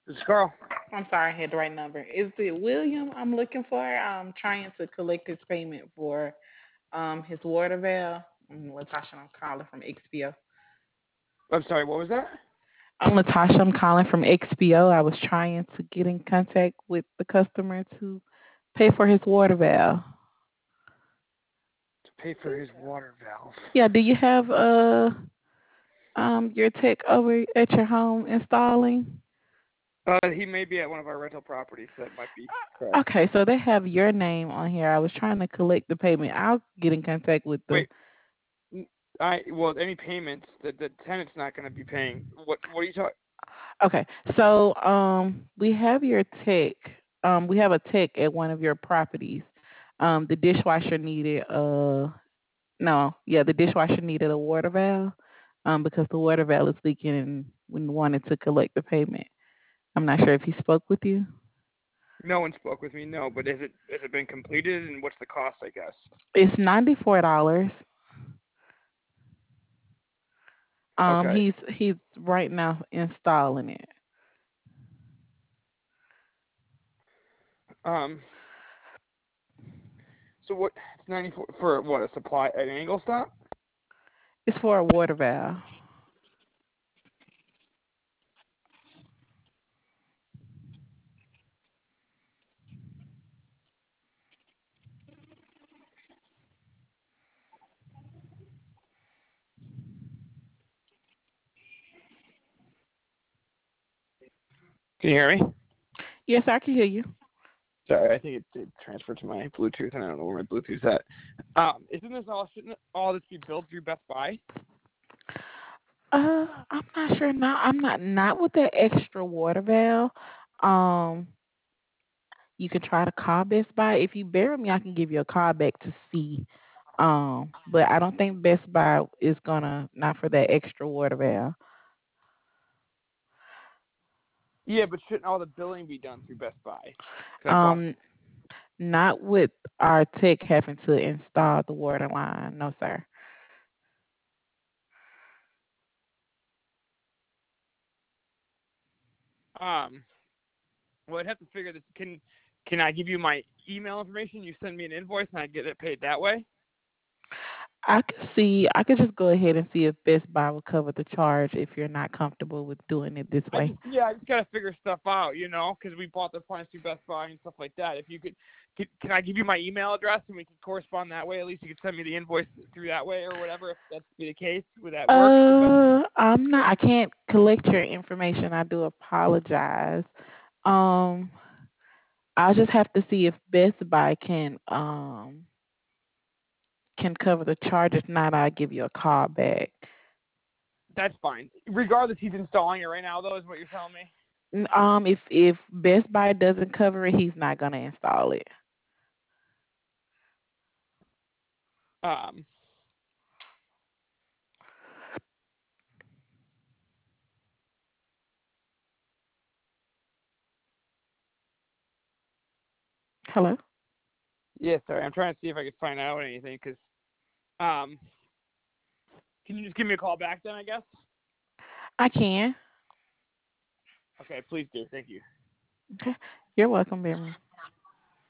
This is Carl. I'm sorry, I had the right number. Is it William I'm looking for? I'm trying to collect his payment for his water valve. Latasha, I'm calling from XPO. I'm sorry, what was that? I'm Latasha. I'm calling from XPO. I was trying to get in contact with the customer to pay for his water valve. To pay for his water valve. Yeah, do you have your tech over at your home installing? He may be at one of our rental properties. That might be correct. Okay, so they have your name on here. I was trying to collect the payment. I'll get in contact with the. Wait, well, any payments that the tenant's not going to be paying. What are you talking? Okay, so we have your tech. We have a tech at one of your properties. The dishwasher needed no, yeah, the dishwasher needed a water valve. Because the water valve is leaking, and we wanted to collect the payment. I'm not sure if he spoke with you. No one spoke with me. No, but has it been completed and what's the cost? I guess. It's $94. Okay. He's right now installing it. Um. So what? It's 94 for what? A supply an angle stop? It's for a water valve. Can you hear me? Yes, I can hear you. Sorry, I think it transferred to my Bluetooth, and I don't know where my Bluetooth's at. Isn't this all? Shouldn't all this be built through Best Buy? I'm not sure now. I'm not with that extra water valve. Um, you can try to call Best Buy. If you bear with me, I can give you a call back to see. But I don't think Best Buy is gonna not for that extra water valve. Yeah, but shouldn't all the billing be done through Best Buy? 'Cause I bought. Um, Not with our tech having to install the water line. No, sir. Um, well, I'd have to figure this. Can I give you my email information? You send me an invoice, and I get it paid that way. I could see. I could just go ahead and see if Best Buy will cover the charge if you're not comfortable with doing it this way. I just gotta figure stuff out, because we bought the appliance through Best Buy and stuff like that. If you can I give you my email address and we can correspond that way? At least you could send me the invoice through that way or whatever. If that's be the case, would that work? The best. I'm not. I can't collect your information. I do apologize. Um, I'll just have to see if Best Buy can cover the charge. If not, I'll give you a call back. That's fine. Regardless, he's installing it right now, though, is what you're telling me. If Best Buy doesn't cover it, he's not gonna install it. Um, Hello. yeah, sorry. I'm trying to see if I can find out anything because um, can you just give me a call back then? I guess. I can. Okay, please do. Thank you. Okay. You're welcome, Beverly.